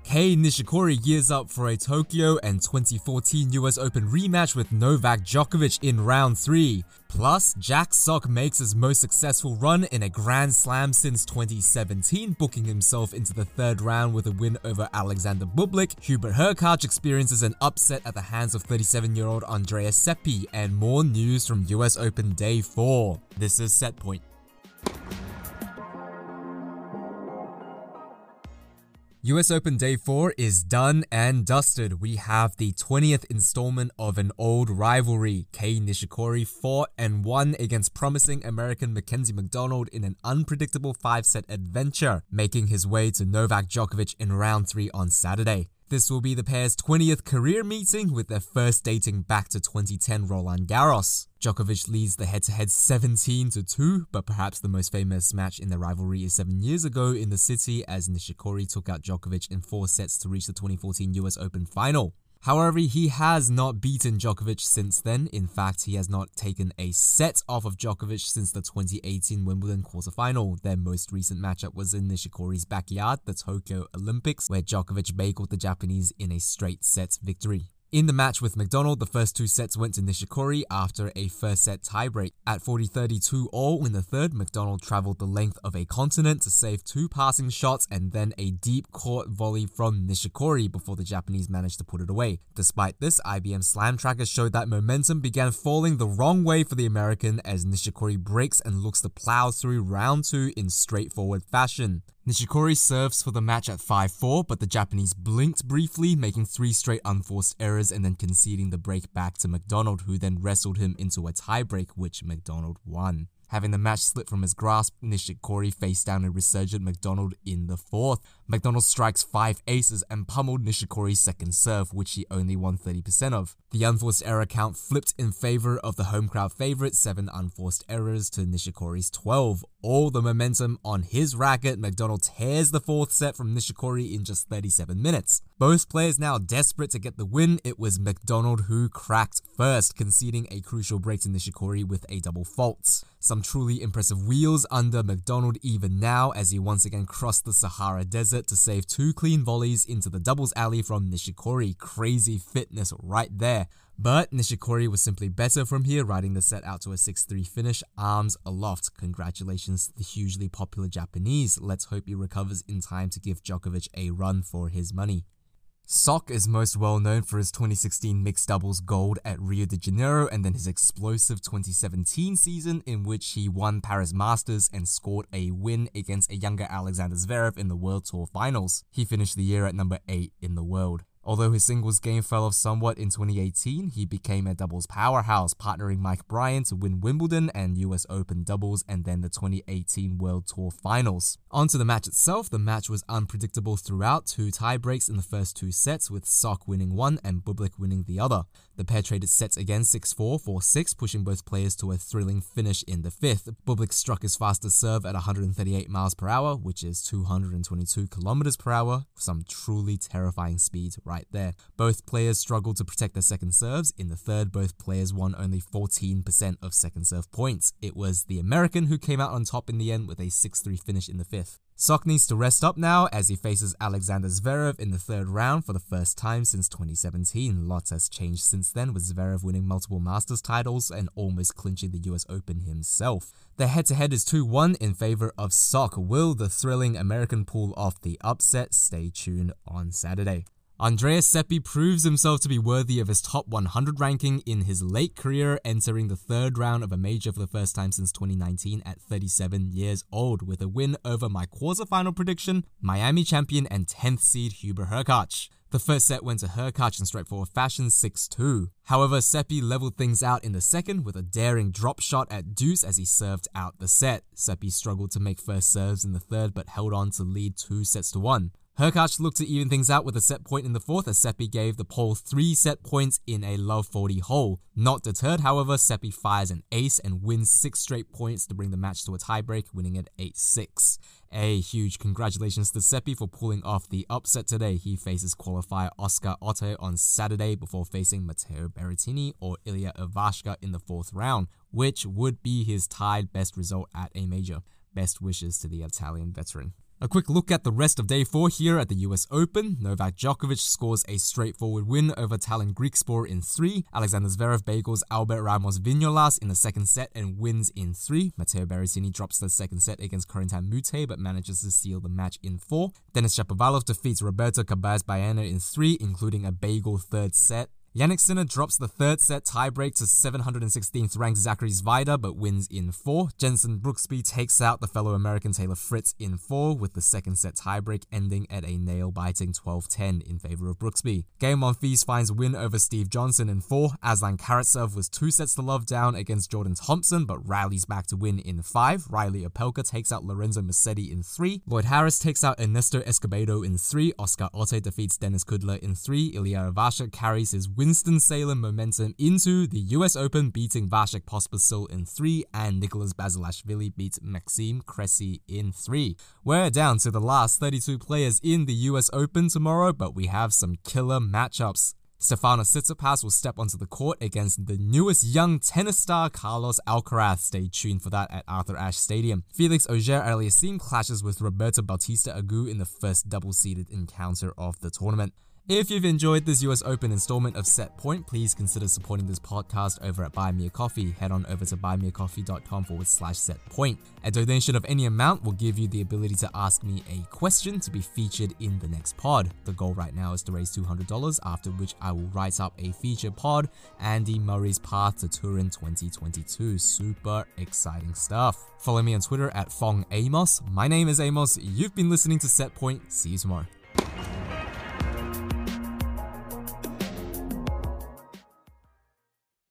Kei Nishikori gears up for a Tokyo and 2014 US Open rematch with Novak Djokovic in round 3. Plus, Jack Sock makes his most successful run in a Grand Slam since 2017, booking himself into the third round with a win over Alexander Bublik. Hubert Hurkacz experiences an upset at the hands of 37-year-old Andrea Seppi, and more news from US Open Day 4. This is Set Point. US Open Day 4 is done and dusted. We have the 20th installment of an old rivalry. Kei Nishikori fought and won against promising American Mackenzie McDonald in an unpredictable 5-set adventure, making his way to Novak Djokovic in round 3 on Saturday. This will be the pair's 20th career meeting, with their first dating back to 2010 Roland Garros. Djokovic leads the head-to-head 17-2, but perhaps the most famous match in the rivalry is 7 years ago in the city as Nishikori took out Djokovic in 4 sets to reach the 2014 US Open final. However, he has not beaten Djokovic since then. In fact, he has not taken a set off of Djokovic since the 2018 Wimbledon quarterfinal. Their most recent matchup was in Nishikori's backyard, the Tokyo Olympics, where Djokovic bageled the Japanese in a straight set victory. In the match with McDonald, the first 2 sets went to Nishikori after a first set tiebreak. At 40-32 all in the third, McDonald travelled the length of a continent to save 2 passing shots and then a deep court volley from Nishikori before the Japanese managed to put it away. Despite this, IBM Slam Tracker showed that momentum began falling the wrong way for the American as Nishikori breaks and looks to plow through round 2 in straightforward fashion. Nishikori serves for the match at 5-4, but the Japanese blinked briefly, making 3 straight unforced errors and then conceding the break back to McDonald, who then wrestled him into a tiebreak, which McDonald won. Having the match slip from his grasp, Nishikori faced down a resurgent McDonald in the 4th. McDonald strikes 5 aces and pummeled Nishikori's second serve, which he only won 30% of. The unforced error count flipped in favour of the home crowd favourite, 7 unforced errors to Nishikori's 12. All the momentum on his racket, McDonald tears the 4th set from Nishikori in just 37 minutes. Both players now desperate to get the win. It was McDonald who cracked first, conceding a crucial break to Nishikori with a double fault. Some truly impressive wheels under McDonald even now, as he once again crossed the Sahara Desert to save 2 clean volleys into the doubles alley from Nishikori. Crazy fitness right there. But Nishikori was simply better from here, riding the set out to a 6-3 finish, arms aloft. Congratulations to the hugely popular Japanese. Let's hope he recovers in time to give Djokovic a run for his money. Sock is most well known for his 2016 mixed doubles gold at Rio de Janeiro and then his explosive 2017 season in which he won Paris Masters and scored a win against a younger Alexander Zverev in the World Tour Finals. He finished the year at number 8 in the world. Although his singles game fell off somewhat in 2018, he became a doubles powerhouse, partnering Mike Bryan to win Wimbledon and US Open doubles and then the 2018 World Tour Finals. On to the match itself. The match was unpredictable throughout, 2 tie breaks in the first 2 sets, with Sock winning one and Bublik winning the other. The pair traded sets again 6-4, 4-6, pushing both players to a thrilling finish in the 5th. Bublik struck his fastest serve at 138 miles per hour, which is 222 kilometers per hour, some truly terrifying speed right there. Both players struggled to protect their second serves. In the 3rd, both players won only 14% of second serve points. It was the American who came out on top in the end with a 6-3 finish in the 5th. Sock needs to rest up now as he faces Alexander Zverev in the 3rd round for the first time since 2017. Lots has changed since then, with Zverev winning multiple Masters titles and almost clinching the US Open himself. The head-to-head is 2-1 in favour of Sock. Will the thrilling American pull off the upset? Stay tuned on Saturday. Andrea Seppi proves himself to be worthy of his top 100 ranking in his late career, entering the 3rd round of a major for the first time since 2019 at 37 years old, with a win over my quarterfinal prediction, Miami champion and 10th seed Hubert Hurkacz. The first set went to Hurkacz in straightforward fashion, 6-2. However, Seppi leveled things out in the 2nd with a daring drop shot at deuce as he served out the set. Seppi struggled to make first serves in the 3rd but held on to lead 2-1. Hurkacz looked to even things out with a set point in the 4th as Seppi gave the Pole 3 set points in a love 40 hole. Not deterred, however, Seppi fires an ace and wins 6 straight points to bring the match to a tiebreak, winning at 8-6. A huge congratulations to Seppi for pulling off the upset today. He faces qualifier Oscar Otto on Saturday before facing Matteo Berrettini or Ilya Ivashka in the 4th round, which would be his tied best result at a major. Best wishes to the Italian veteran. A quick look at the rest of day 4 here at the US Open. Novak Djokovic scores a straightforward win over Tallon Griekspoor in 3. Alexander Zverev bagels Albert Ramos Vinolas in the second set and wins in 3. Matteo Berrettini drops the second set against Corentin Moutet but manages to seal the match in 4. Denis Shapovalov defeats Roberto Caballés Baena in 3, including a bagel third set. Jannik Sinner drops the third set tiebreak to 716th ranked Zachary Zwider but wins in 4. Jenson Brooksby takes out the fellow American Taylor Fritz in 4, with the second set tiebreak ending at a nail-biting 12-10 in favor of Brooksby. Gael Monfils finds a win over Steve Johnson in 4. Aslan Karatsev was 2 sets to love down against Jordan Thompson but rallies back to win in 5. Riley Opelka takes out Lorenzo Musetti in 3. Lloyd Harris takes out Ernesto Escobedo in 3. Oscar Otte defeats Dennis Kudla in 3. Ilya Ivashek carries his Winston-Salem momentum into the US Open, beating Vasek Pospisil in 3, and Nicholas Basilashvili beats Maxime Cressy in 3. We're down to the last 32 players in the US Open tomorrow, but we have some killer matchups. Stefanos Tsitsipas will step onto the court against the newest young tennis star Carlos Alcaraz. Stay tuned for that at Arthur Ashe Stadium. Felix Auger-Aliassime clashes with Roberto Bautista Agut in the first double-seeded encounter of the tournament. If you've enjoyed this US Open installment of Set Point, please consider supporting this podcast over at Buy Me a Coffee. Head on over to buymeacoffee.com/setpoint. A donation of any amount will give you the ability to ask me a question to be featured in the next pod. The goal right now is to raise $200, after which I will write up a feature pod, Andy Murray's Path to Turin 2022. Super exciting stuff. Follow me on Twitter at Fong Amos. My name is Amos. You've been listening to Set Point. See you tomorrow.